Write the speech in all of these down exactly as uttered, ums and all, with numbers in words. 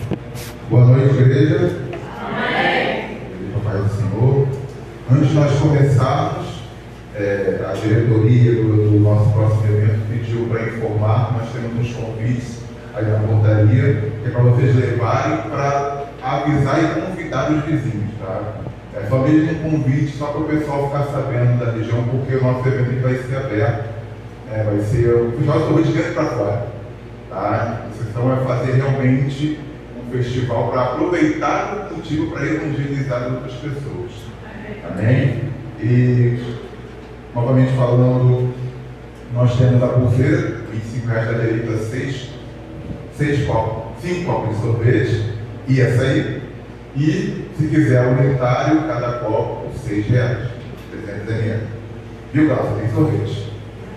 Boa noite, igreja. Amém. Pai do Senhor. Antes de nós começarmos, é, a diretoria do, do nosso próximo evento pediu para informar que nós temos uns convites aí na portaria, que é para vocês levarem para avisar e convidar os vizinhos, tá? É só mesmo um convite, só para o pessoal ficar sabendo da região, porque o nosso evento vai ser aberto, é, vai ser o festival de sorvete de dentro para fora, tá? A sessão vai fazer realmente um festival para aproveitar o motivo para evangelizar outras pessoas. Amém? E, novamente falando, nós temos a pulseira, vinte e cinco reais da direita, seis, seis copos, cinco copos de sorvete, e essa aí. E, se quiser unitário, cada copo, seis reais, trezentos mililitros. Viu, Glaucio? Tem sorvete.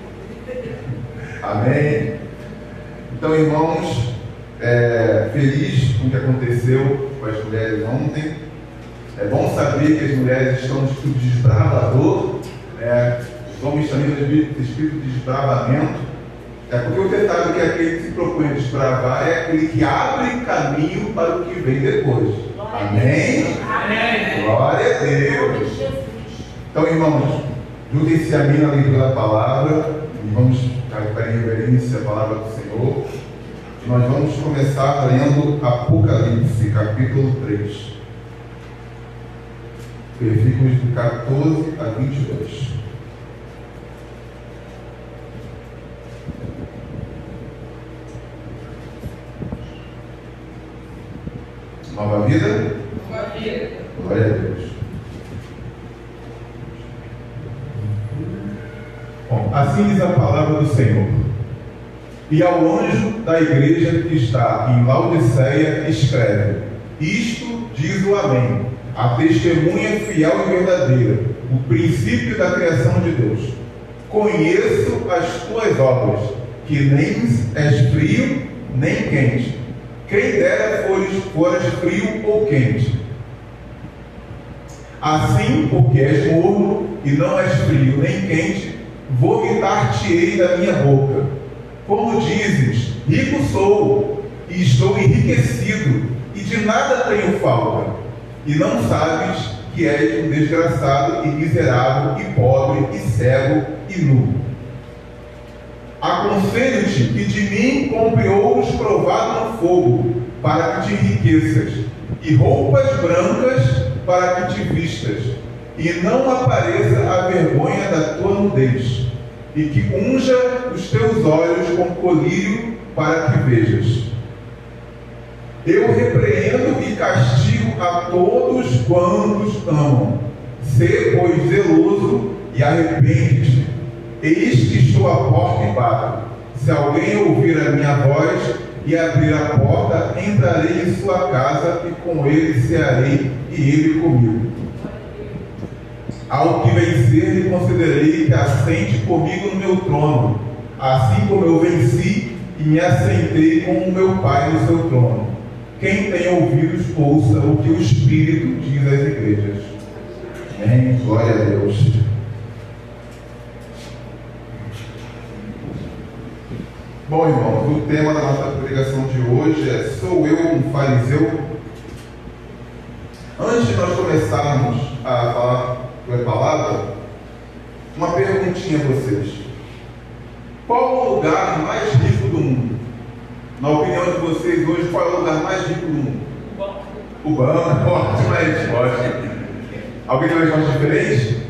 Amém? Então, irmãos, é, feliz com o que aconteceu com as mulheres ontem. É bom saber que as mulheres estão no espírito de desbravador, né? Os homens também no espírito de desbravamento. É porque você sabe que aquele que se propõe a desbravar é aquele que abre caminho para o que vem depois. Amém? Amém. Glória a Deus. Então, irmãos, juntem-se a mim na leitura da palavra e vamos ficar em reverência à palavra do Senhor. E nós vamos começar lendo Apocalipse, capítulo três. Versículos de quatorze a vinte e dois. Nova vida? Nova vida. Glória a Deus. Bom, assim diz a palavra do Senhor. E ao anjo da igreja que está em Laodiceia escreve: Isto diz o Amém, a testemunha fiel e verdadeira, o princípio da criação de Deus. Conheço as tuas obras, que nem és frio nem quente. Quem dera fores, foras frio ou quente. Assim, porque és morno e não és frio nem quente, vomitar-te-ei da minha boca. Como dizes, rico sou, e estou enriquecido, e de nada tenho falta, e não sabes que és um desgraçado e miserável, e pobre, e cego, e nu. Aconselho-te que de mim compre ouros provados no fogo, para que te enriqueças, e roupas brancas para que te vistas, e não apareça a vergonha da tua nudez, e que unja os teus olhos com colírio para que vejas. Eu repreendo e castigo a todos quantos amam. Sê, pois, zeloso e arrepende-te. Eis que estou à porta e bato. Se alguém ouvir a minha voz e abrir a porta, entrarei em sua casa e com ele cearei e ele comigo. Ao que vencer, lhe concederei que assente comigo no meu trono, assim como eu venci e me assentei com o meu Pai no seu trono. Quem tem ouvidos, ouça o que o Espírito diz às igrejas. Amém. Glória a Deus. Bom, irmãos, o tema da nossa pregação de hoje é: sou eu um fariseu? Antes de nós começarmos a falar a palavra, uma perguntinha a vocês. Qual o lugar mais rico do mundo? Na opinião de vocês hoje, qual é o lugar mais rico do mundo? O banco. Ótima resposta. Alguém tem uma resposta diferente?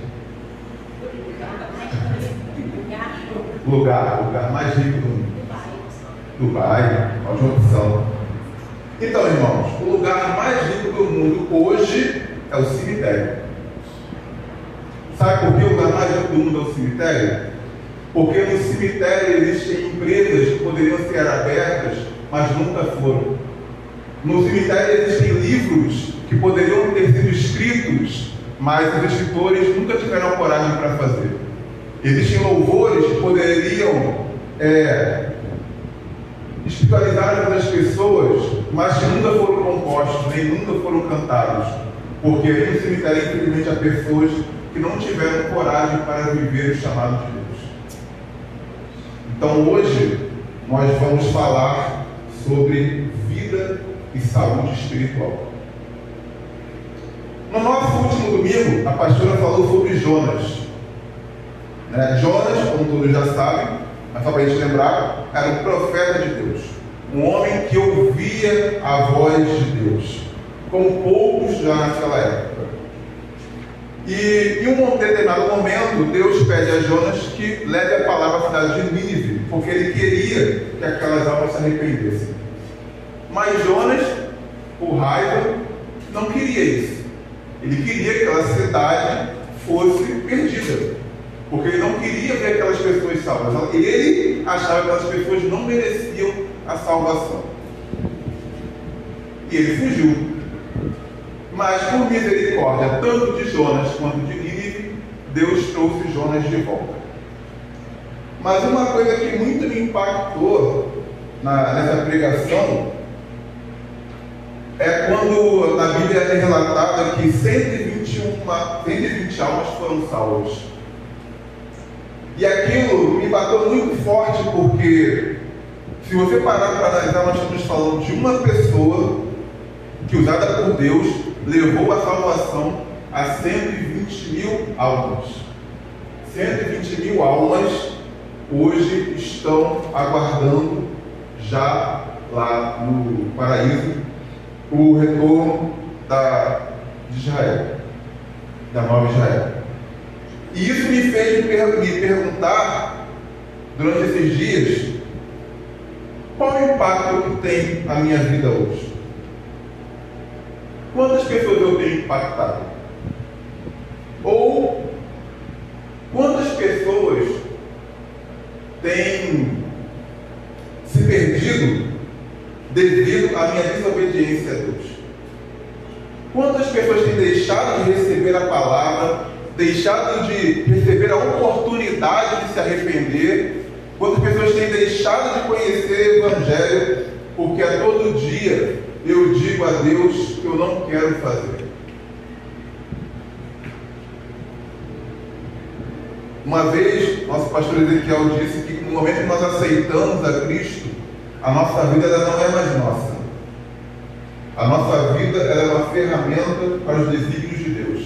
Lugar, o lugar mais rico do mundo. Dubai, ótima opção. Então, irmãos, o lugar mais rico do mundo hoje é o cemitério. Sabe por que o lugar mais rico do mundo é o cemitério? Porque no cemitério existem empresas que poderiam ser abertas, mas nunca foram. No cemitério existem livros que poderiam ter sido escritos, mas os escritores nunca tiveram coragem para fazer. Existem louvores que poderiam é, espiritualizar a vida das pessoas, mas que nunca foram compostos, nem nunca foram cantados. Porque aí no cemitério, infelizmente, há pessoas que não tiveram coragem para viver o chamado de Deus. Então hoje nós vamos falar sobre vida e saúde espiritual. No nosso último domingo, a pastora falou sobre Jonas. Né? Jonas, como todos já sabem, mas só para a gente lembrar, era um profeta de Deus, um homem que ouvia a voz de Deus, como poucos já naquela época. E em um determinado momento, Deus pede a Jonas que leve a palavra à cidade de Nínive, porque ele queria que aquelas almas se arrependessem. Mas Jonas, por raiva, não queria isso. Ele queria que aquela cidade fosse perdida, porque ele não queria ver aquelas pessoas salvas. Ele achava que aquelas pessoas não mereciam a salvação. E ele fugiu. Mas por misericórdia, tanto de Jonas quanto de Nínive, Deus trouxe Jonas de volta. Mas uma coisa que muito me impactou na, nessa pregação é quando na Bíblia é relatada que cento e vinte e uma, cento e vinte almas foram salvas. E aquilo me bateu muito forte, porque se você parar para analisar, nós estamos falando de uma pessoa que, usada por Deus, levou a salvação a cento e vinte mil almas. cento e vinte mil almas hoje estão aguardando já lá no paraíso o retorno da, de Israel, da nova Israel. E isso me fez me, per, me perguntar durante esses dias qual o impacto que tem a minha vida hoje. Quantas pessoas eu tenho impactado? Ou quantas pessoas têm se perdido devido à minha desobediência a Deus? Quantas pessoas têm deixado de receber a palavra, deixado de receber a oportunidade de se arrepender? Quantas pessoas têm deixado de conhecer o Evangelho, porque a todo dia eu digo a Deus que eu não quero fazer? Uma vez, nosso pastor Ezequiel disse que no momento que nós aceitamos a Cristo, a nossa vida ela não é mais nossa. A nossa vida ela é uma ferramenta para os desígnios de Deus.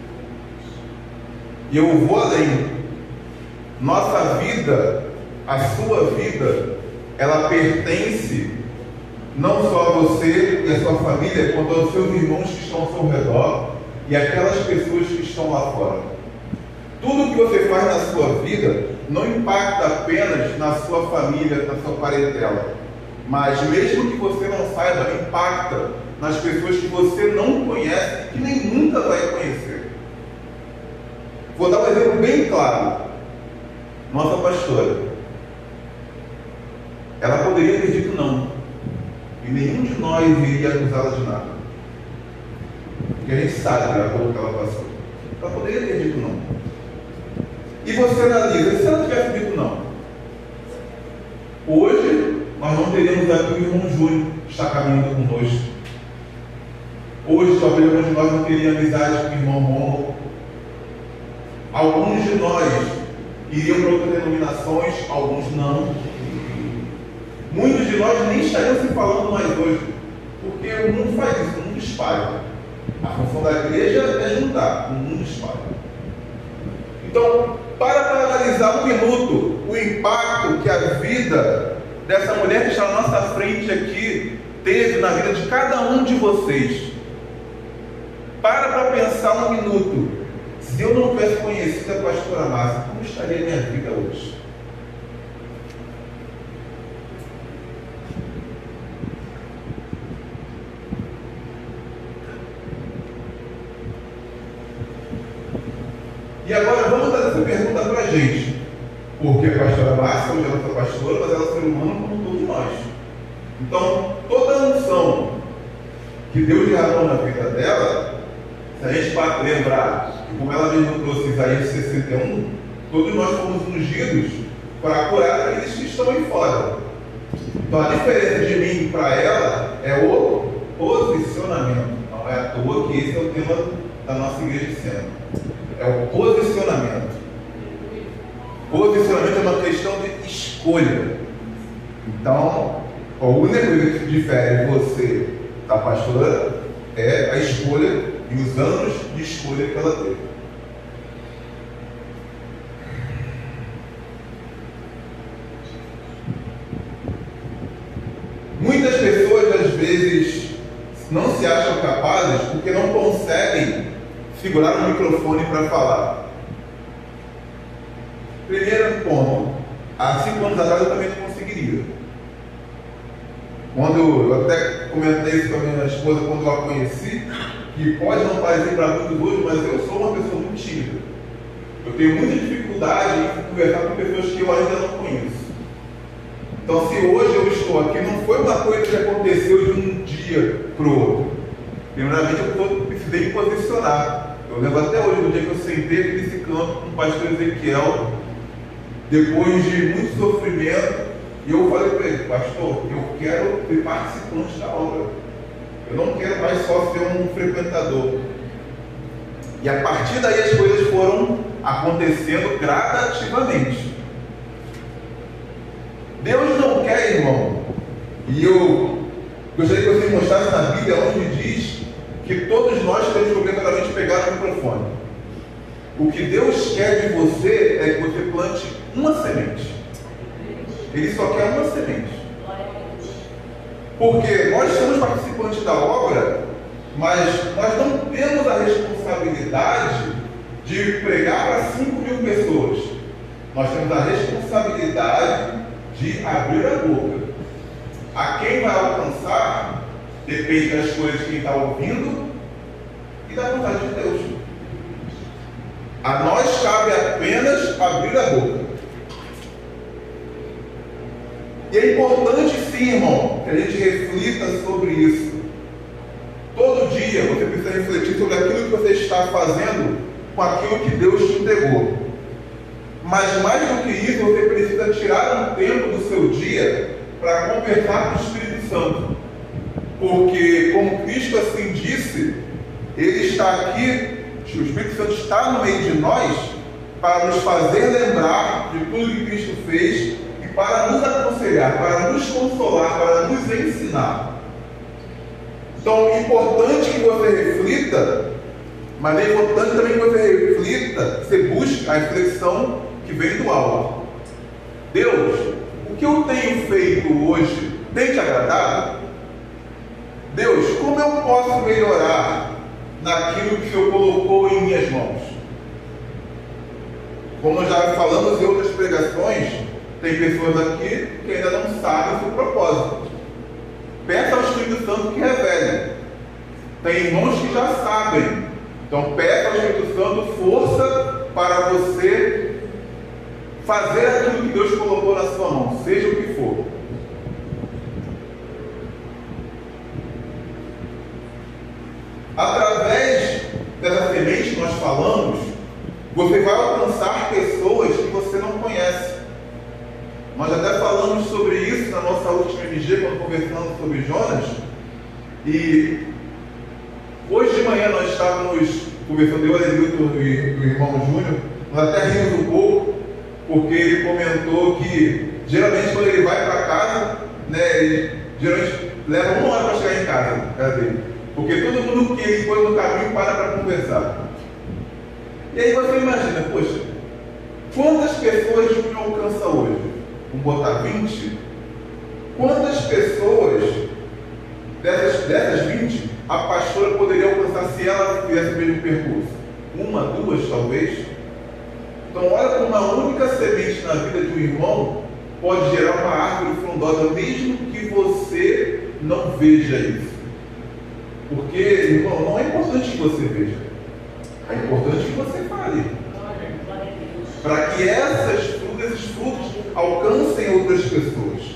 E eu vou além. Nossa vida, a sua vida, ela pertence não só a você e a sua família, quanto aos seus irmãos que estão ao seu redor e aquelas pessoas que estão lá fora. Tudo que você faz na sua vida não impacta apenas na sua família, na sua parentela, mas mesmo que você não saiba, impacta nas pessoas que você não conhece e que nem nunca vai conhecer. Vou dar um exemplo bem claro. Nossa pastora, ela poderia ter dito não, e nenhum de nós iria acusá-la de nada, porque a gente sabe a dor que ela passou. Ela poderia ter dito não. E você analisa, se ela tivesse dito não, hoje nós não teríamos aqui o irmão Júnior que está caminhando conosco. Hoje talvez alguns de nós não teriam amizade com o irmão Romo. Alguns de nós iriam para outras denominações, alguns não. Muitos de nós nem estariam se falando mais hoje, porque o mundo faz isso, o mundo espalha. A função da igreja é juntar, o mundo espalha. Então, para para analisar um minuto o impacto que a vida dessa mulher que está na nossa frente aqui teve na vida de cada um de vocês. Para para pensar um minuto. Se eu não tivesse conhecido a pastora Márcia, como estaria a minha vida hoje? E agora vamos fazer essa pergunta para a gente. Porque a pastora Márcia hoje é nossa pastora, mas ela é ser humano como todos nós. Então, toda a unção que Deus derramou na vida dela, se a gente pode lembrar que, como ela mesmo trouxe Isaías sessenta e um, todos nós fomos ungidos para curar aqueles que estão aí fora. Então a diferença de mim para ela é o posicionamento. Não é à toa que esse é o tema da nossa igreja de cena. É o posicionamento. Posicionamento é uma questão de escolha. Então, a única coisa que difere você da pastora é a escolha e os anos de escolha que ela teve. Muitas pessoas às vezes não se acham capazes porque não conseguem segurar o microfone para falar. Primeiro ponto, há cinco anos atrás eu também não conseguiria. Quando eu até comentei isso com a minha esposa quando eu a conheci, que pode não parecer para muitos hoje, mas eu sou uma pessoa muito tímida. Eu tenho muita dificuldade em conversar com pessoas que eu ainda não conheço. Então, se hoje eu estou aqui, não foi uma coisa que aconteceu de um dia para o outro. Primeiramente, eu precisei me posicionar. Eu lembro até hoje, no dia que eu sentei aqui nesse canto com o pastor Ezequiel, depois de muito sofrimento, e eu falei para ele: pastor, eu quero ser participante da obra. Eu não quero mais só ser um frequentador. E a partir daí as coisas foram acontecendo gradativamente. Deus não quer, irmão, e eu gostaria que vocês mostrassem na Bíblia onde diz que todos nós temos que obrigatoriamente pegar o microfone. O que Deus quer de você é que você plante uma semente. Ele só quer uma semente. Porque nós somos participantes da obra, mas nós não temos a responsabilidade de pregar para cinco mil pessoas. Nós temos a responsabilidade de abrir a boca. A quem vai alcançar depende das coisas de quem está ouvindo e da vontade de Deus. A nós cabe apenas abrir a boca. E é importante sim, irmão, que a gente reflita sobre isso. Todo dia você precisa refletir sobre aquilo que você está fazendo com aquilo que Deus te entregou. Mas mais do que isso, você precisa tirar um tempo do seu dia para conversar com o Espírito Santo. Porque, como Cristo assim disse, Ele está aqui, o Espírito Santo está no meio de nós para nos fazer lembrar de tudo que Cristo fez e para nos aconselhar, para nos consolar, para nos ensinar. Então, é importante que você reflita, mas é importante também que você reflita, que você busque a reflexão que vem do alto. Deus, o que eu tenho feito hoje tem te agradado? Deus, como eu posso melhorar naquilo que o Senhor colocou em minhas mãos? Como já falamos em outras pregações, tem pessoas aqui que ainda não sabem o seu propósito. Peça ao Espírito Santo que revele. Tem irmãos que já sabem. Então peça ao Espírito Santo força para você fazer aquilo que Deus colocou na sua mão, seja o que for. Através dessa semente que nós falamos, você vai alcançar pessoas que você não conhece. Nós até falamos sobre isso na nossa última M G, quando conversamos sobre Jonas. E hoje de manhã nós estávamos conversando, eu, Adelilton e o irmão Júnior, nós até rimos um pouco, porque ele comentou que geralmente quando ele vai para casa, né, ele geralmente leva uma hora para chegar em casa, casa dele, porque todo mundo que ele põe no caminho para para conversar. E aí você imagina, poxa, quantas pessoas Júnior alcança hoje? Vamos botar vinte? Quantas pessoas dessas, dessas vinte a pastora poderia alcançar se ela fizesse o mesmo percurso? Uma, duas talvez? Então olha como uma única semente na vida de um irmão pode gerar uma árvore frondosa, mesmo que você não veja isso. Porque, irmão, não é importante que você veja, é importante que você fale, para que essas frutas, esses frutos alcancem outras pessoas.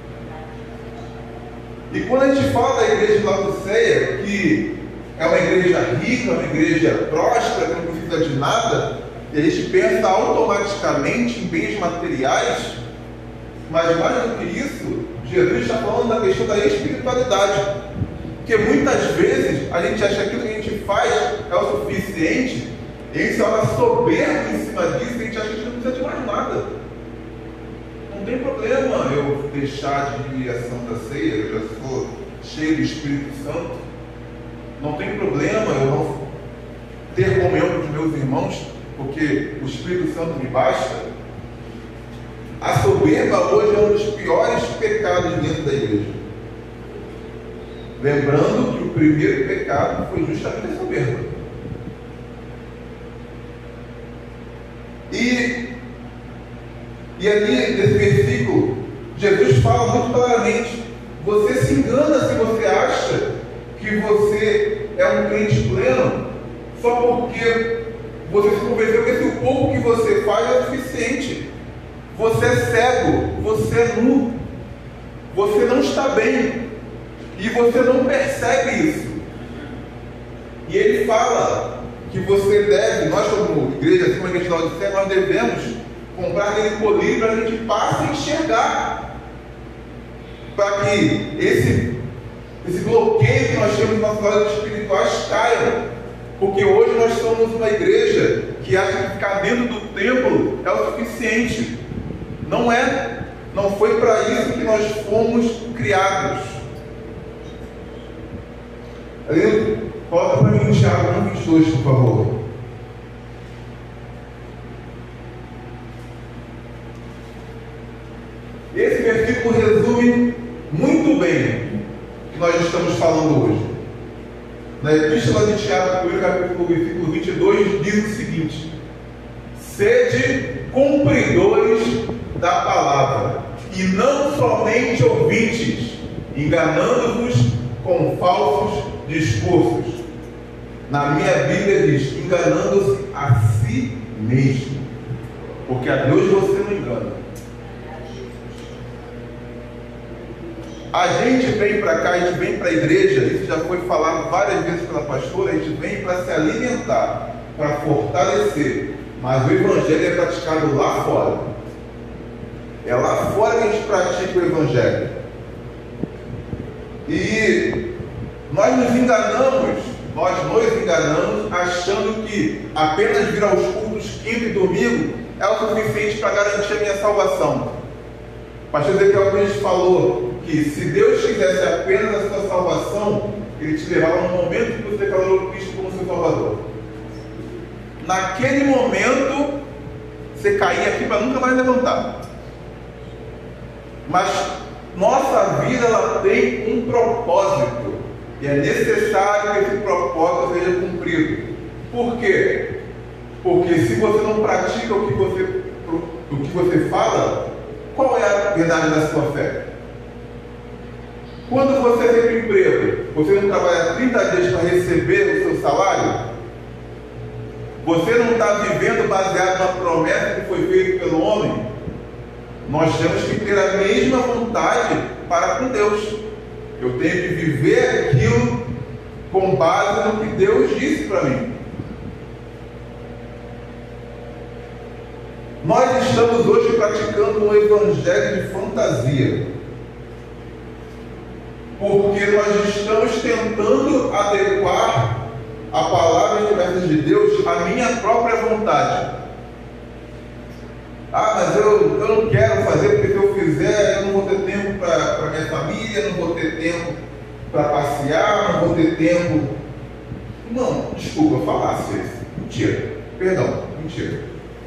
E quando a gente fala da igreja de Laodiceia, que é uma igreja rica, uma igreja próspera, que não precisa de nada, e a gente pensa automaticamente em bens materiais, mas mais do que isso, Jesus está falando da questão da espiritualidade. Porque muitas vezes a gente acha que aquilo que a gente faz é o suficiente, e a gente se torna soberbo em cima disso, e a gente acha que a gente não precisa de mais nada. Não tem problema eu deixar de ir à Santa Ceia, eu já sou cheio do Espírito Santo. Não tem problema eu não ter comunhão com os meus irmãos, porque o Espírito Santo me basta. A soberba hoje é um dos piores pecados dentro da igreja. Lembrando que o primeiro pecado foi justamente a soberba. E, e ali, nesse versículo, Jesus fala muito claramente: você se engana se você acha que você é um crente pleno só porque você se convenceu que esse pouco que você faz é o suficiente. Você é cego, você é nu, você não está bem e você não percebe isso. E ele fala que você deve, nós como igreja, assim como a igreja da Odisseia, nós devemos comprar aquele colírio para a gente passe a enxergar, para que esse, esse bloqueio que nós temos nas nossas olhos espirituais caia. Porque hoje nós somos uma igreja que acha que ficar dentro do templo é o suficiente. Não é. Não foi para isso que nós fomos criados. Ali, volta para mim, Tiago um, vinte e dois, por favor. Esse versículo resume muito bem o que nós estamos falando hoje. Na Epístola de Tiago, no capítulo versículo vinte e dois, diz o seguinte: sede cumpridores da palavra, e não somente ouvintes, enganando-vos com falsos discursos. Na minha Bíblia diz: enganando-se a si mesmo, porque a Deus você não engana. A gente vem para cá, a gente vem para a igreja, isso já foi falado várias vezes pela pastora, a gente vem para se alimentar, para fortalecer, mas o Evangelho é praticado lá fora. É lá fora que a gente pratica o Evangelho. E nós nos enganamos, nós nos enganamos, achando que apenas vir aos cultos quinta e domingo é o suficiente para garantir a minha salvação. O pastor Ezequiel Mendes falou que se Deus quisesse apenas a sua salvação, Ele te levava no momento que você declarou Cristo como seu Salvador. Naquele momento, você caía aqui para nunca mais levantar. Mas nossa vida ela tem um propósito, e é necessário que esse propósito seja cumprido. Por quê? Porque se você não pratica o que você, o que você fala, qual é a verdade da sua fé? Quando você tem emprego, você não trabalha trinta dias para receber o seu salário? Você não está vivendo baseado na promessa que foi feita pelo homem? Nós temos que ter a mesma vontade para com Deus. Eu tenho que viver aquilo com base no que Deus disse para mim. Nós estamos hoje praticando um evangelho de fantasia, porque nós estamos tentando adequar a palavra e promessas de Deus à minha própria vontade. Ah, mas eu, eu não quero fazer, porque se eu fizer, eu não vou ter tempo para minha família, não vou ter tempo para passear, não vou ter tempo. Não, desculpa, falasse isso. Mentira. Perdão, mentira.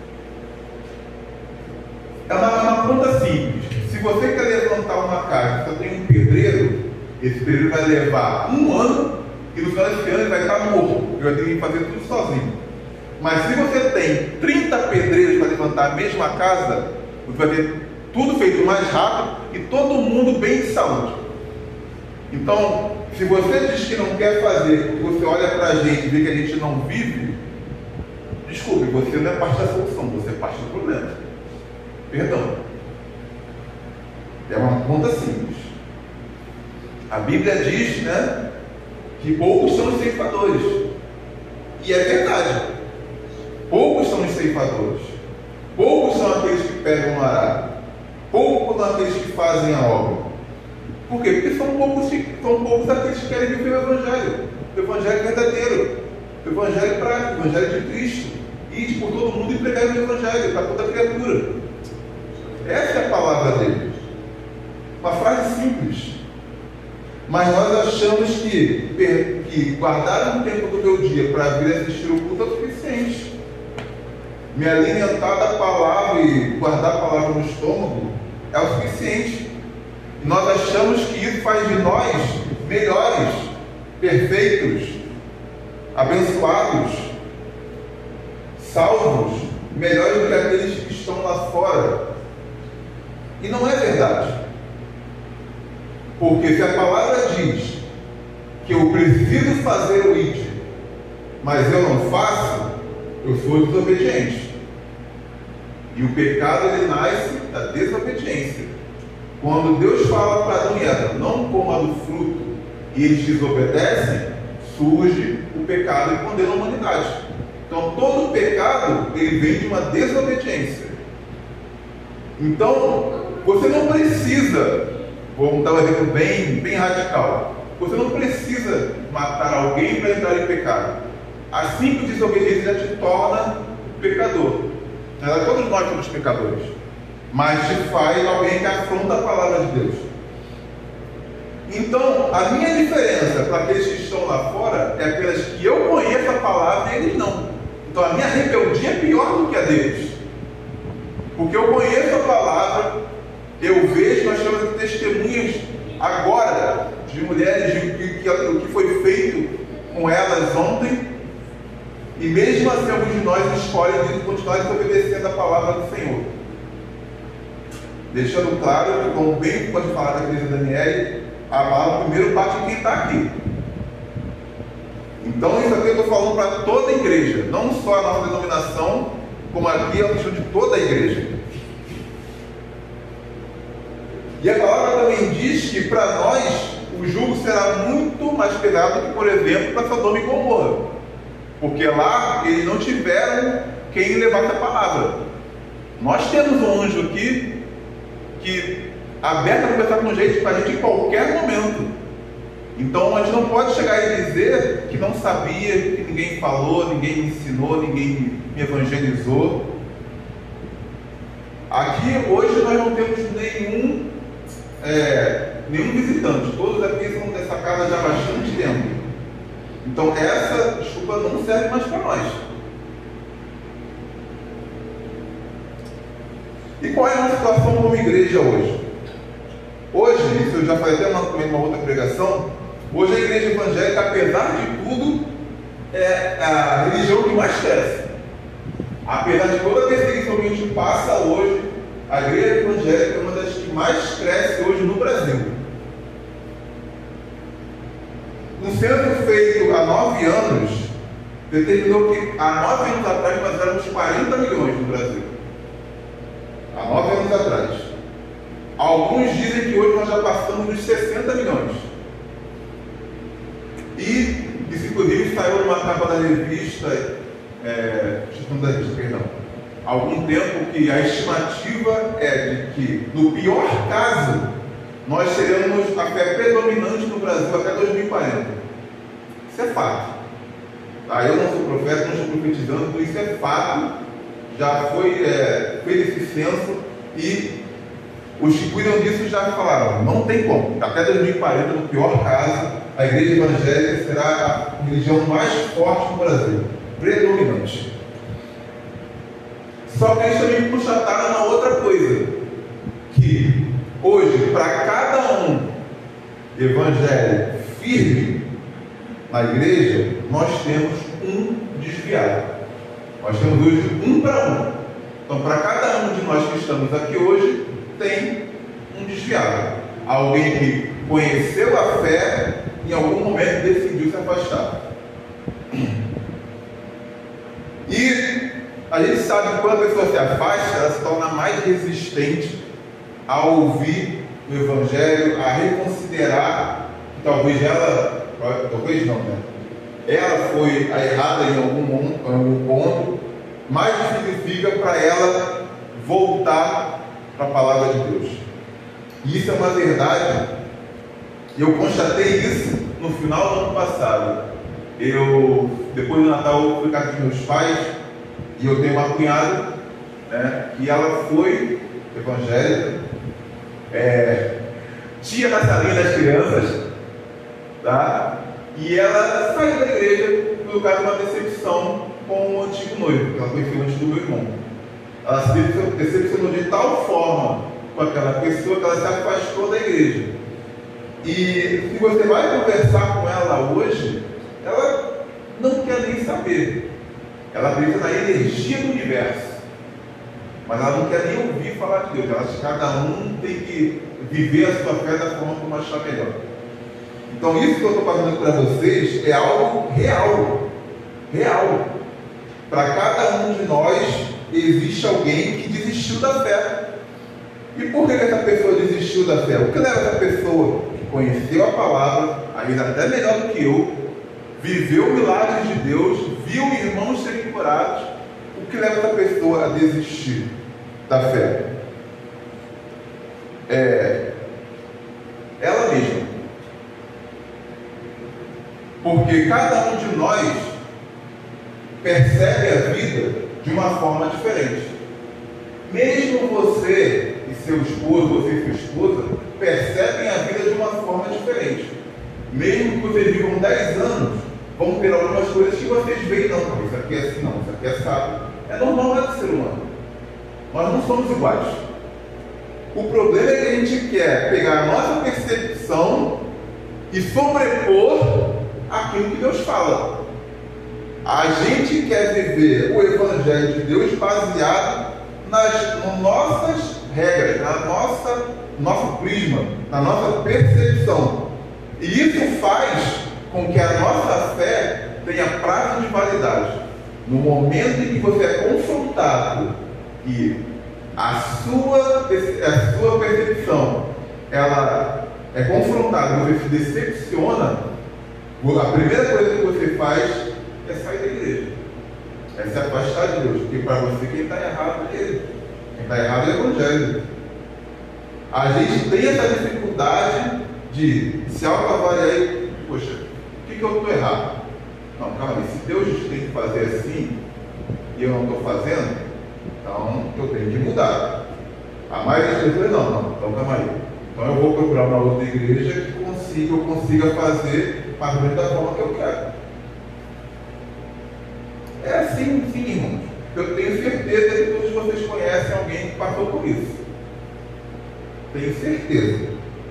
É uma, uma conta simples. Se você quer levantar uma casa, só tem um pedreiro, esse pedreiro vai levar um ano e no final desse ano ele vai estar morto. Ele vai ter que fazer tudo sozinho. Mas se você tem trinta pedreiros para levantar a mesma casa, você vai ter tudo feito mais rápido e todo mundo bem de saúde. Então, se você diz que não quer fazer, e você olha para a gente e vê que a gente não vive, desculpe, você não é parte da solução, você é parte do problema. Perdão. É uma conta simples. A Bíblia diz, né, que poucos são os ceifadores. E é verdade. Poucos são os ceifadores. Poucos são aqueles que pegam o arado. Poucos são aqueles que fazem a obra. Por quê? Porque são poucos, são poucos aqueles que querem viver o Evangelho. O Evangelho verdadeiro. O Evangelho prático. O Evangelho de Cristo. Ide por todo mundo e pregar o Evangelho para toda criatura. Essa é a palavra dele. Uma frase simples. Mas nós achamos que, que guardar um tempo do meu dia para vir assistir o culto é o suficiente. Me alimentar da palavra e guardar a palavra no estômago é o suficiente. E nós achamos que isso faz de nós melhores, perfeitos, abençoados, salvos, melhores do que aqueles que estão lá fora. E não é verdade. Porque se a palavra diz que eu preciso fazer o I D, mas eu não faço, eu sou desobediente. E o pecado, ele nasce da desobediência. Quando Deus fala para Adão e Eva, não coma do fruto, e eles desobedecem, surge o pecado e condena a humanidade. Então todo pecado, ele vem de uma desobediência. Então você não precisa, vou dar um exemplo bem, bem radical, você não precisa matar alguém para entrar em pecado. A simples desobediência já te torna pecador. Todos nós somos pecadores, mas te faz alguém que afronta a palavra de Deus. Então, a minha diferença para aqueles que estão lá fora é aquelas que eu conheço a palavra e eles não. Então, a minha rebeldia é pior do que a deles, porque eu conheço a palavra, eu vejo, nós temos testemunhas agora de mulheres, de que, que, o que foi feito com elas ontem. E mesmo assim, alguns de nós escolhem continuar desobedecendo a palavra do Senhor. Deixando claro que, como bem pode falar da igreja Daniele, a palavra primeiro bate em quem está aqui. Então, isso aqui eu estou falando para toda a igreja, não só a nossa denominação, como aqui é a questão de toda a igreja. E a palavra também diz que para nós o jugo será muito mais pesado que, por exemplo, para Sodoma e Gomorra. Porque lá eles não tiveram quem levasse a palavra. Nós temos um anjo aqui que aberto a conversar com gente, com a gente em qualquer momento. Então a gente não pode chegar e dizer que não sabia, que ninguém falou, ninguém me ensinou, ninguém me evangelizou. Aqui hoje nós não temos nenhum, é, nenhum visitante. Todos aqui são dessa casa já há bastante tempo. Então essa desculpa não serve mais para nós. E qual é a nossa situação como igreja hoje? Hoje, isso eu já falei até uma, uma outra pregação, hoje a igreja evangélica, apesar de tudo, é a religião que mais cresce. Apesar de toda a perseguição que a gente passa hoje, a igreja evangélica é uma das que mais cresce hoje no Brasil. Um censo feito há nove anos determinou que há nove anos atrás nós éramos quarenta milhões no Brasil. Há nove anos atrás. Alguns dizem que hoje nós já passamos dos sessenta milhões. E isso inclusive saiu numa capa da revista, é, da revista, perdão, há algum tempo, que a estimativa é de que, no pior caso, nós teremos a fé predominante no Brasil até dois mil e quarenta. Isso é fato. Tá? Eu não sou profeta, não estou profetizando, por isso é fato. Já foi é, feito esse censo e os que cuidam disso já falaram, não tem como. Até dois mil e quarenta, no pior caso, a igreja evangélica será a religião mais forte no Brasil, predominante. Só que eles também constataram uma outra coisa, que hoje, para cada um evangélico firme na igreja, nós temos um desviado. Nós temos hoje um para um. Então, para cada um de nós que estamos aqui hoje, tem um desviado. Alguém que conheceu a fé e em algum momento decidiu se afastar. E a gente sabe que quando a pessoa se afasta, ela se torna mais resistente a ouvir o Evangelho, a reconsiderar que talvez ela, talvez não, né? Ela foi a errada em algum, em algum ponto, mais difícil fica para ela voltar para a palavra de Deus. E isso é uma verdade. Eu constatei isso no final do ano passado. Eu, depois do Natal, eu fui casa dos meus pais e eu tenho uma cunhada, né, que ela foi evangélica, é, tia da salinha das crianças, tá? E ela saiu da igreja por causa de uma decepção com o antigo noivo, que ela conheceu antes do meu irmão. Ela se decepcionou de tal forma com aquela pessoa que ela se afastou da igreja. E se você vai conversar com ela hoje, ela não quer nem saber. Ela acredita na energia do universo, mas ela não quer nem ouvir falar de Deus. Ela acha que cada um tem que viver a sua fé da forma como achar melhor. Então isso que eu estou passando para vocês é algo real. Real. Para cada um de nós existe alguém que desistiu da fé. E por que essa pessoa desistiu da fé? O que leva essa pessoa que conheceu a palavra, ainda até melhor do que eu, viveu milagres de Deus, viu irmãos serem curados, o que leva essa pessoa a desistir da fé? É ela mesma. Porque cada um de nós percebe a vida de uma forma diferente. Mesmo você e seu esposo, você e sua esposa, percebem a vida de uma forma diferente. Mesmo que vocês vivam dez anos, vão ter algumas coisas que vocês veem, não, não, isso aqui é assim, não, isso aqui é sábio. É normal, é do ser humano. Nós não somos iguais. O problema é que a gente quer pegar a nossa percepção e sobrepor aquilo que Deus fala. A gente quer viver o Evangelho de Deus baseado nas, nas nossas regras, na nossa, nosso prisma, na nossa percepção. E isso faz com que a nossa fé tenha prazo de validade. No momento em que você é confrontado e a sua, a sua percepção ela é confrontada, você se decepciona, a primeira coisa que você faz é sair da igreja, é se afastar de Deus, porque para você quem está errado é Ele, quem está errado é o Evangelho. A gente tem essa dificuldade de se autoavaliar e, poxa, o que, que eu estou errado? Não, calma aí, se Deus tem que fazer assim e eu não estou fazendo, então eu tenho que mudar. A maioria das pessoas não, não, então calma aí. Então eu vou procurar uma outra igreja que consiga, eu consiga fazer mais ou menos da forma que eu quero. É assim, sim, irmãos. Eu tenho certeza que todos vocês conhecem alguém que passou por isso. Tenho certeza.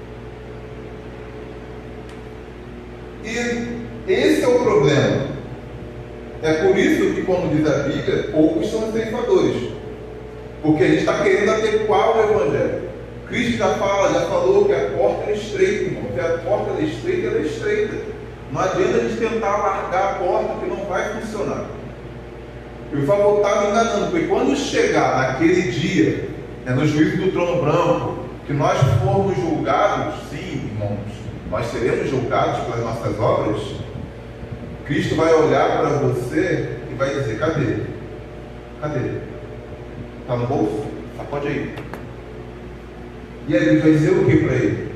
E esse é o problema. É por isso que, como diz a Bíblia, poucos são os ceifadores. Porque a gente está querendo adequar o Evangelho. Cristo já fala, já falou que a porta é estreita, irmão. Se a porta é estreita, ela é estreita. Não adianta a gente tentar largar a porta, que não vai funcionar. Eu só vou estar me enganando, porque quando chegar naquele dia, né, no juízo do trono branco, que nós formos julgados, sim, irmãos, nós seremos julgados pelas nossas obras, Cristo vai olhar para você e vai dizer, cadê? Cadê? Está no bolso? Sacode aí. E aí ele vai dizer o que para ele?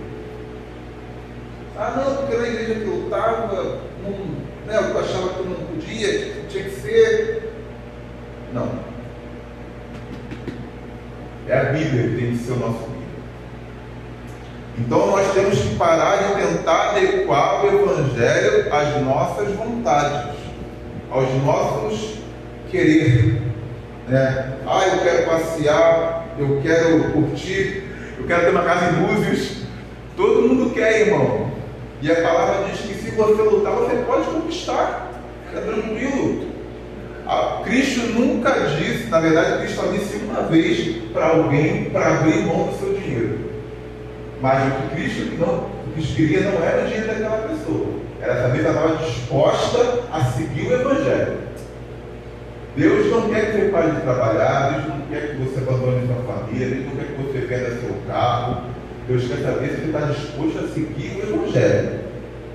Ah não, porque na igreja que eu estava, né, eu achava que eu não podia, que tinha que ser. Não. É a Bíblia que tem que ser o nosso guia. Então nós temos que parar de tentar adequar o Evangelho às nossas vontades, aos nossos querer. Né? Ah, eu quero passear, eu quero curtir, eu quero ter uma casa em Búzios. Todo mundo quer, irmão. E a palavra diz que se você lutar, você pode conquistar. É tranquilo. A Cristo nunca disse, na verdade, Cristo só disse uma vez para alguém para abrir mão do seu dinheiro. Mas o que Cristo, não, o que Cristo queria não era o dinheiro daquela pessoa. Era saber se ela estava disposta a seguir o Evangelho. Deus não quer que você pare de trabalhar, Deus não quer que você abandone sua família, Deus não quer que você perda seu carro. Deus quer saber se você está disposto a seguir o Evangelho.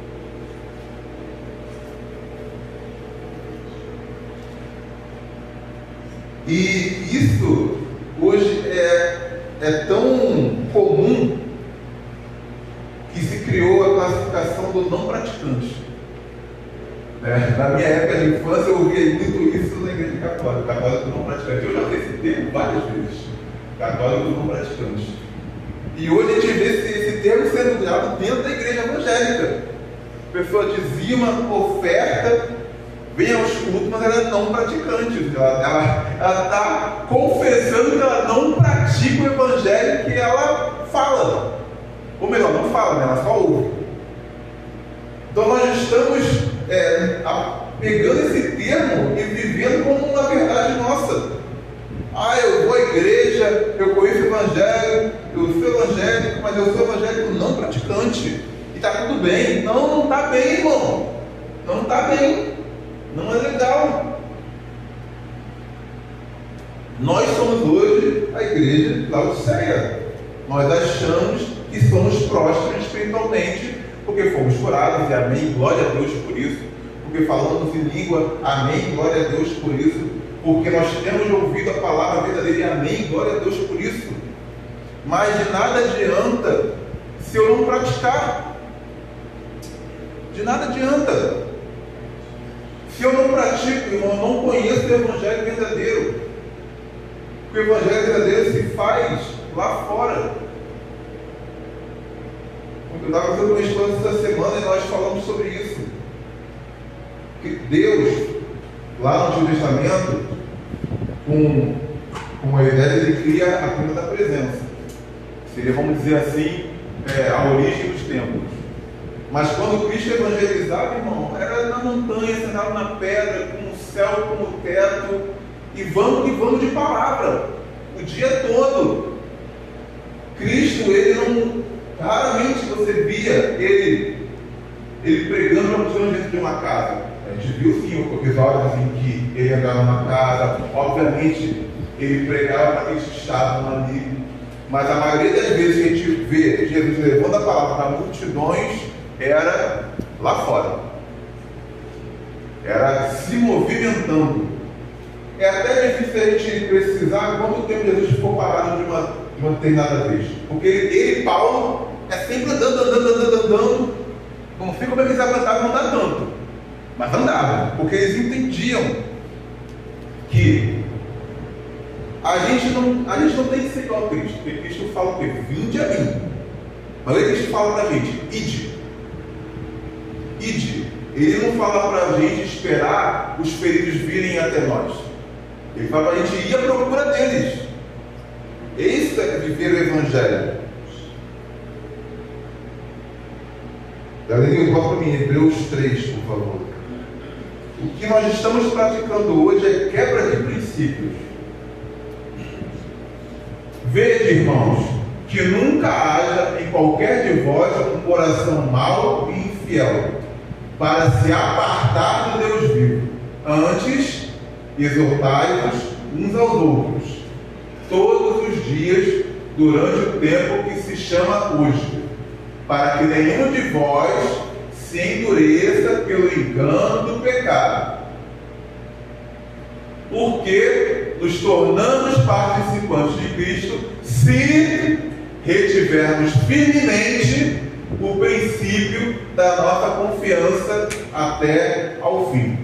E isso hoje é, é tão comum que se criou a classificação do não praticante. É, na minha época de infância eu ouvia muito isso na igreja católica, católico não praticante. Eu já vi esse termo várias vezes, católico não praticante. E hoje a gente vê esse, esse termo sendo usado dentro da igreja evangélica. O pessoa dizima, oferta, vem aos cultos, mas ela é não praticante. Ela está confessando que ela não pratica o evangelho que ela fala. Ou melhor, não fala, né? Ela só ouve. Então nós estamos é, pegando esse termo e vivendo como uma verdade nossa. Ah, eu vou à igreja, eu conheço o evangelho, eu sou evangélico, mas eu sou evangélico não praticante. E está tudo bem. Não, não está bem, irmão. Não está bem. Não é legal. Nós somos hoje a igreja de Laodiceia. Nós achamos que somos prósperos espiritualmente, porque fomos curados, e amém, glória a Deus por isso. Porque falamos em língua, amém, glória a Deus por isso. Porque nós temos ouvido a palavra verdadeira, e amém, glória a Deus por isso. Mas de nada adianta se eu não praticar. De nada adianta. Se eu não pratico, irmão, eu não conheço o evangelho verdadeiro. Porque o evangelho verdadeiro se faz lá fora. Eu estava fazendo uma história essa semana e nós falamos sobre isso. Que Deus, lá no Antigo Testamento, com, com a ideia, ele cria a tenda da presença. Seria, vamos dizer assim, é, a origem dos templos. Mas quando Cristo evangelizava, irmão, era na montanha, sentado na pedra, com o céu como teto, e vamos que vamos de palavra, o dia todo. Cristo, ele não, raramente você via ele, ele pregando para pessoas dentro de uma casa. A gente viu sim episódios assim que ele entrava numa casa, obviamente ele pregava para aqueles que estavam ali, mas a maioria das vezes que a gente vê Jesus levando a palavra para multidões, era lá fora, era se movimentando. É até difícil a gente precisar quanto tempo Jesus ficou parado de uma, de uma determinada vez, porque ele, Paulo, é sempre andando, andando, andando, andando. Não sei como eles aguentavam andar tanto, mas andavam, porque eles entendiam que a gente não, a gente não tem que ser igual a Cristo, porque Cristo fala o quê? Vinde a mim. Mas aí Cristo fala para a gente, ide. Ide. Ele não fala para a gente esperar os feridos virem até nós. Ele fala para a gente ir à procura deles. Esse é viver o Evangelho. Galerinha, volta para mim, Hebreus três, por favor. O que nós estamos praticando hoje é quebra de princípios. Vede, irmãos, que nunca haja em qualquer de vós um coração mau e infiel, para se apartar do Deus vivo. Antes, exortai-vos uns aos outros, todos os dias, durante o tempo que se chama hoje, para que nenhum de vós se endureça pelo engano do pecado. Porque nos tornamos participantes de Cristo, se retivermos firmemente o princípio da nossa confiança até ao fim.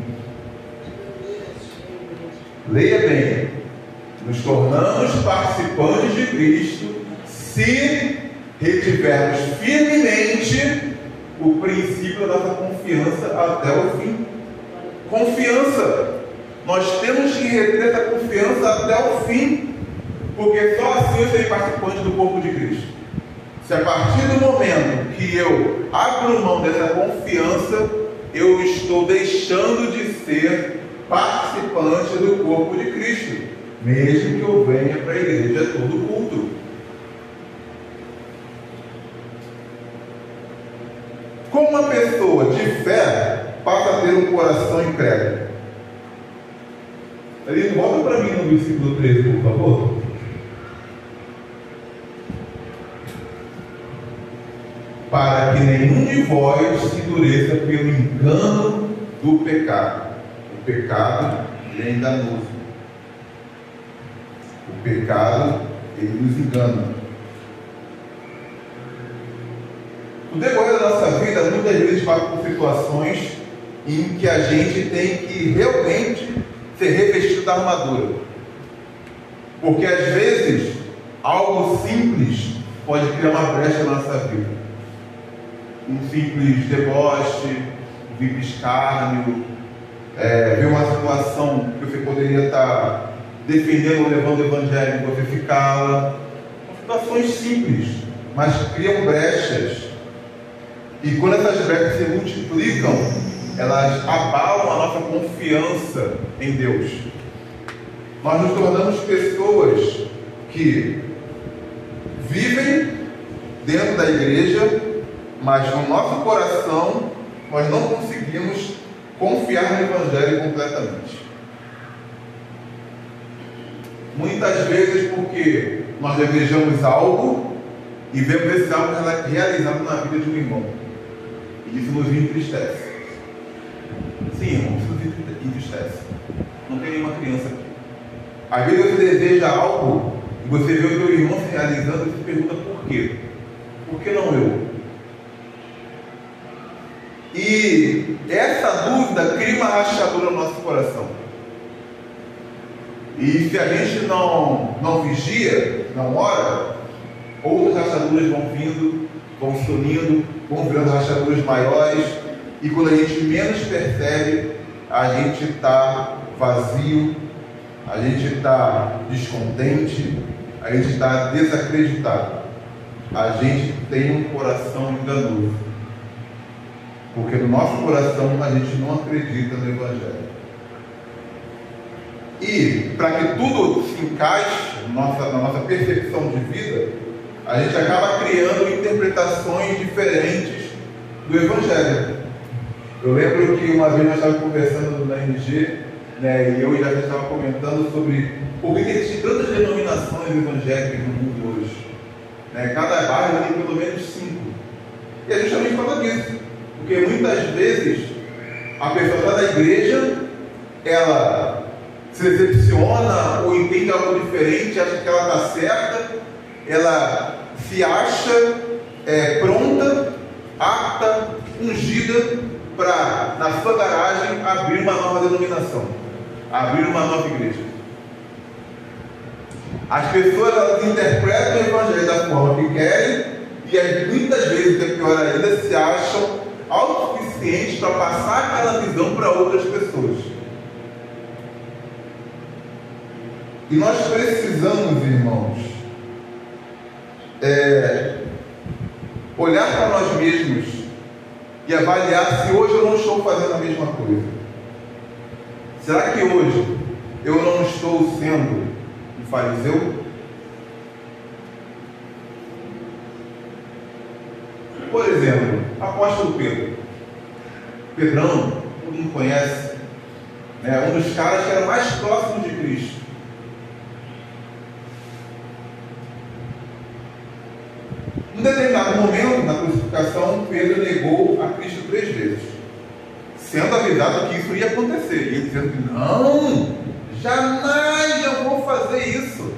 Leia bem. Nos tornamos participantes de Cristo, se retivermos firmemente o princípio da nossa confiança até o fim. Confiança. Nós temos que reter essa confiança até o fim, porque só assim eu serei participante do corpo de Cristo. Se a partir do momento que eu abro mão dessa confiança, eu estou deixando de ser participante do corpo de Cristo, mesmo que eu venha para a igreja todo culto. Como uma pessoa de fé passa a ter um coração incrédulo? Ele volta para mim no versículo treze, por favor. Para que nenhum de vós se endureça pelo engano do pecado. O pecado, ele é enganoso. O pecado, ele nos engana. No decorrer da nossa vida, muitas vezes passa por situações em que a gente tem que realmente ser revestido da armadura. Porque às vezes, algo simples pode criar uma brecha na nossa vida. Um simples deboche, ouvir escárnio, é, ver uma situação que você poderia estar defendendo ou levando o evangelho e você se cala. São situações simples, mas criam brechas. E quando essas brechas se multiplicam, elas abalam a nossa confiança em Deus. Nós nos tornamos pessoas que vivem dentro da igreja, mas no nosso coração nós não conseguimos confiar no evangelho completamente. Muitas vezes porque nós desejamos algo e vemos esse algo realizado na vida de um irmão, e isso nos entristece. Sim, irmão, isso nos entristece. Não tem nenhuma criança aqui. Às vezes você deseja algo e você vê o teu irmão se realizando e se pergunta por quê? Por que não eu? E essa dúvida cria uma rachadura no nosso coração. E se a gente não, não vigia, não ora, outras rachaduras vão vindo, vão se unindo, vão virando rachaduras maiores, e quando a gente menos percebe, a gente está vazio, a gente está descontente, a gente está desacreditado. A gente tem um coração enganoso, porque no nosso coração a gente não acredita no evangelho. E para que tudo se encaixe na nossa, na nossa percepção de vida, a gente acaba criando interpretações diferentes do evangelho. Eu lembro que uma vez nós estávamos conversando na M G, né, e eu já estava comentando sobre por que existem tantas denominações evangélicas no mundo hoje. Né? Cada bairro tem pelo menos cinco. E é justamente por causa disso. Porque muitas vezes a pessoa está na igreja, ela se decepciona ou entende algo diferente, acha que ela está certa, ela se acha é, pronta, apta, ungida para, na sua garagem, abrir uma nova denominação, abrir uma nova igreja. As pessoas, elas interpretam o evangelho da forma que querem e muitas vezes, é pior ainda, se acham autossuficientes para passar aquela visão para outras pessoas. E nós precisamos, irmãos, é, olhar para nós mesmos e avaliar se hoje eu não estou fazendo a mesma coisa. Será que hoje eu não estou sendo um fariseu? Por exemplo, apóstolo Pedro. Pedrão, todo mundo conhece, né? Um dos caras que era mais próximo de Cristo. Em um determinado momento, na crucificação, Pedro negou a Cristo três vezes, sendo avisado que isso ia acontecer. E ele dizendo que não, jamais eu vou fazer isso.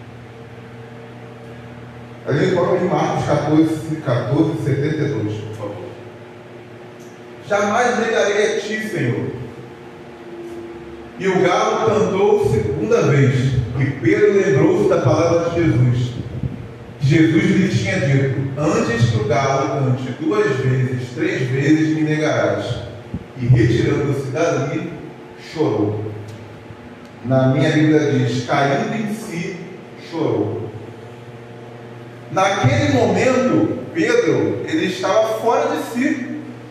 A gente coloca em Marcos catorze, setenta e dois, por favor. Jamais negarei a ti, Senhor. E o galo cantou segunda vez, e Pedro lembrou-se da palavra de Jesus. Jesus lhe tinha dito: antes que o galo cante duas vezes, três vezes me negarás. E retirando-se dali, chorou. Na minha Bíblia diz: caindo em si, chorou. Naquele momento, Pedro, ele estava fora de si.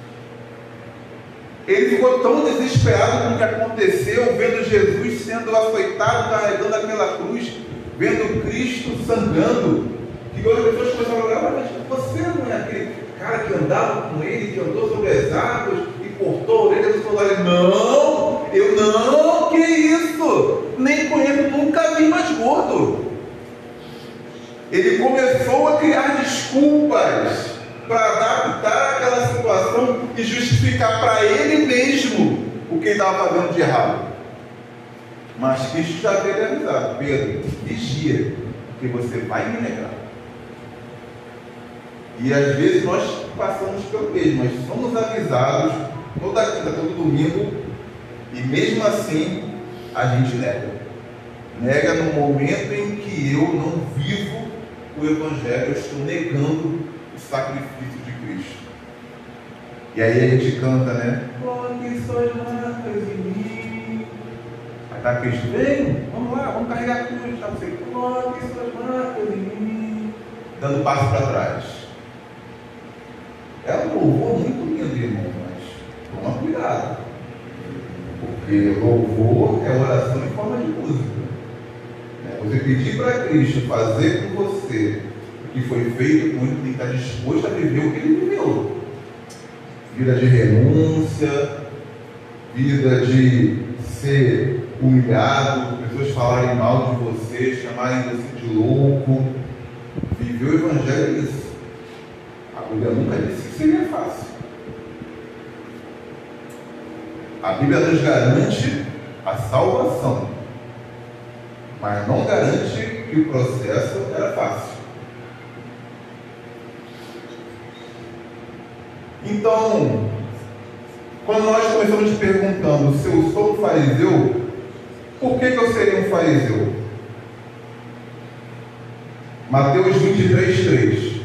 Ele ficou tão desesperado com o que aconteceu, vendo Jesus sendo açoitado, carregando aquela cruz, vendo Cristo sangrando, que outras pessoas começaram a olhar: mas você não é aquele cara que andava com ele, que andou sobre as águas e cortou a orelha do soldado? Não, eu não, que isso? Nem conheço, nunca vi mais gordo. Ele começou a criar desculpas para adaptar aquela situação e justificar para ele mesmo o que ele estava fazendo de errado. Mas Cristo já veio avisar: Pedro, vigia, porque você vai me negar. E às vezes nós passamos pelo mesmo, mas somos avisados toda quinta, todo domingo, e mesmo assim a gente nega. Nega no momento em que eu não vivo o Evangelho, eu estou negando o sacrifício de Cristo. E aí a gente canta, né? Coloque suas marcas em mim. Aí tá Cristo, vem, vamos lá, vamos carregar a cruz. Tá você, coloque suas marcas em mim. Dando passo para trás. É um louvor muito lindo, irmão, mas toma cuidado. Porque louvor é oração em forma de música. Você pedir para Cristo fazer por você o que foi feito com ele, tem que estar disposto a viver o que ele viveu. Vida de renúncia, vida de ser humilhado, pessoas falarem mal de você, chamarem você de louco. Viver o Evangelho é isso. A Bíblia nunca disse que seria fácil. A Bíblia nos garante a salvação, mas não garante que o processo era fácil. Então, quando nós começamos te perguntando se eu sou um fariseu, por que, que eu seria um fariseu? Mateus vinte e três, três.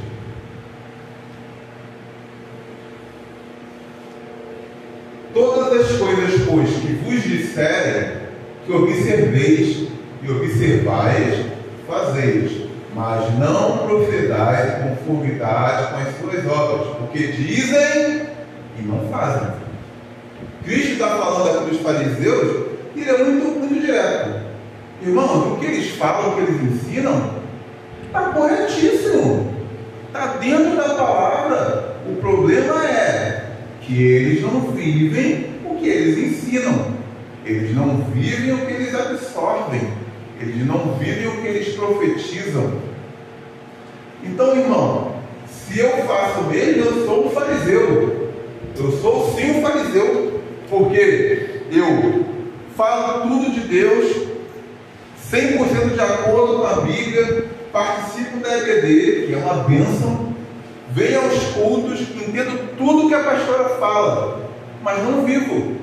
Todas as coisas, pois, que vos disserem, que observeis e observais, fazeis, mas não procedais em conformidade com as suas obras, porque dizem e não fazem. Cristo está falando aqui dos fariseus e ele é muito, muito direto. Irmãos, o que eles falam, o que eles ensinam, está corretíssimo, está dentro da palavra. O problema é que eles não vivem o que eles ensinam, eles não vivem o que eles absorvem, eles não vivem o que eles profetizam. Então, irmão, se eu faço mesmo, eu sou um fariseu. Eu sou sim um fariseu, porque eu falo tudo de Deus, cem por cento de acordo com a Bíblia, participo da E B D, que é uma bênção, venho aos cultos, entendo tudo que a pastora fala, mas não vivo.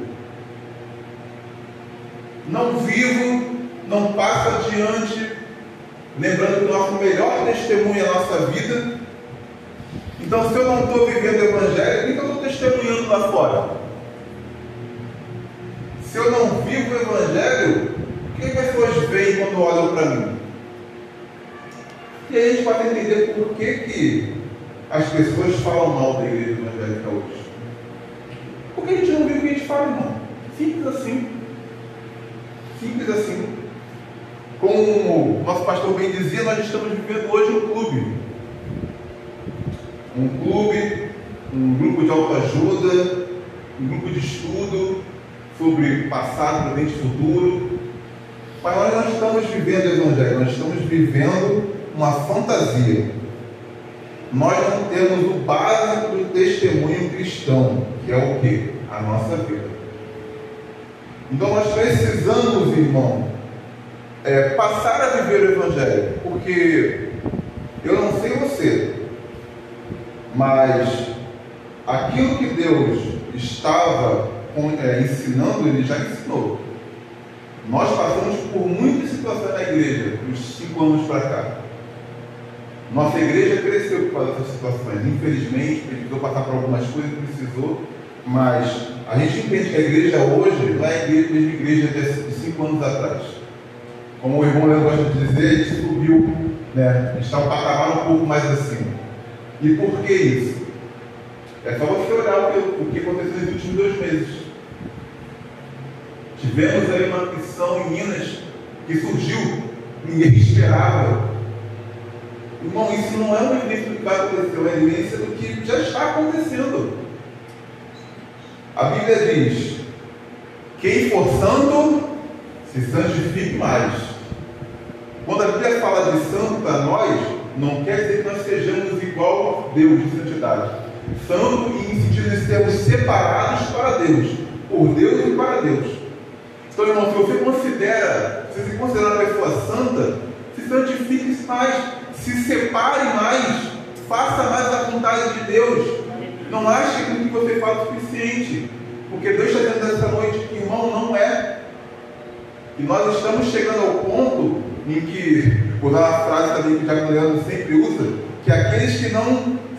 Não vivo, não passo adiante, lembrando que o nosso melhor testemunho é a nossa vida. Então, se eu não estou vivendo o Evangelho, o que eu estou testemunhando lá fora? Se eu não vivo o Evangelho, o que as pessoas veem quando olham para mim? E aí a gente pode entender por que, que as pessoas falam mal da igreja evangélica hoje. Porque a gente não vive o que a gente fala, irmão. Simples assim. Simples assim. Como o nosso pastor bem dizia, nós estamos vivendo hoje um clube. Um clube, um grupo de autoajuda, um grupo de estudo sobre passado, presente e futuro. Mas nós não estamos vivendo o Evangelho, nós estamos vivendo uma fantasia. Nós não temos o básico do testemunho cristão, que é o quê? A nossa vida. Então nós precisamos, irmão, é, passar a viver o Evangelho, porque eu não sei você, mas aquilo que Deus estava é, ensinando, Ele já ensinou. Nós passamos por muitas situações na igreja, uns cinco anos para cá. Nossa igreja cresceu por causa dessas situações. Infelizmente, precisou passar por algumas coisas, precisou, mas a gente entende que a igreja hoje não é a mesma igreja de cinco anos atrás. Como o irmão Leandro gosta de dizer, a gente subiu, né? A gente está um patamar um pouco mais acima. E por que isso? É só você olhar o que, o que aconteceu nos últimos dois meses. Tivemos aí uma missão em Minas que surgiu, ninguém esperava. Irmão, isso não é uma evidência do que vai acontecer, é uma evidência do que já está acontecendo. A Bíblia diz: quem for santo, se santifique mais. Quando a Bíblia fala de santo para nós, não quer dizer que nós sejamos igual a Deus de santidade. Santo em sentido de sermos separados para Deus, por Deus e para Deus. Então, irmão, se você considera, se você considera uma pessoa santa, se santifique mais, se separe mais, faça mais a vontade de Deus. Não ache que o que você faz é suficiente, porque Deus está dizendo essa noite que, irmão, não é. E nós estamos chegando ao ponto em que, vou dar uma frase também que o Diácono Leandro sempre usa, que aqueles que não se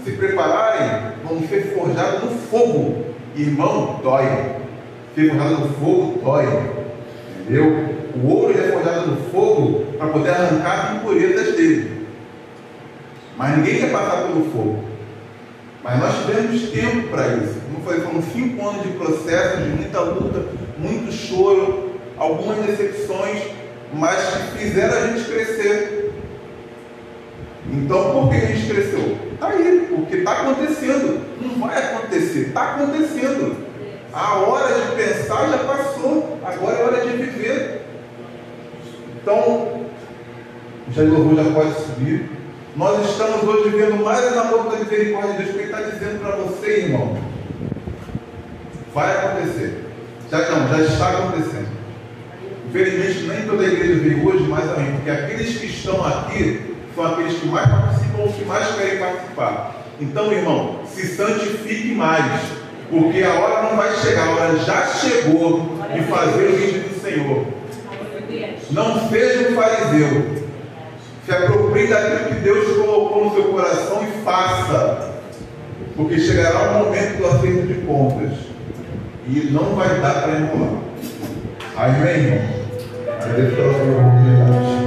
se prepararem, vão ser forjados no fogo. Irmão, dói. Ser forjado no fogo dói. Entendeu? O ouro ele é forjado no fogo para poder arrancar as impurezas dele. Mas ninguém quer passar pelo fogo. Mas nós tivemos tempo para isso. Como eu falei, foram cinco anos de processo, de muita luta, muito choro, algumas decepções, mas que fizeram a gente crescer. Então, por que a gente cresceu? Está aí, porque está acontecendo. Não vai acontecer, está acontecendo. A hora de pensar já passou, agora é hora de viver. Então, o Jair Louvor já pode subir. Nós estamos hoje vivendo mais na boca da misericórdia de Deus, porque Ele está dizendo para você, irmão, vai acontecer. Já não, já está acontecendo. Infelizmente, nem toda a igreja veio hoje, mas amém, porque aqueles que estão aqui são aqueles que mais participam ou que mais querem participar. Então, irmão, se santifique mais, porque a hora não vai chegar, a hora já chegou de fazer o vídeo do Senhor. Não seja um fariseu. Se aproprie daquilo que Deus colocou no seu coração e faça, porque chegará um momento do acerto de contas e não vai dar para enrolar. Amém, irmão? Agradeço pela sua oportunidade.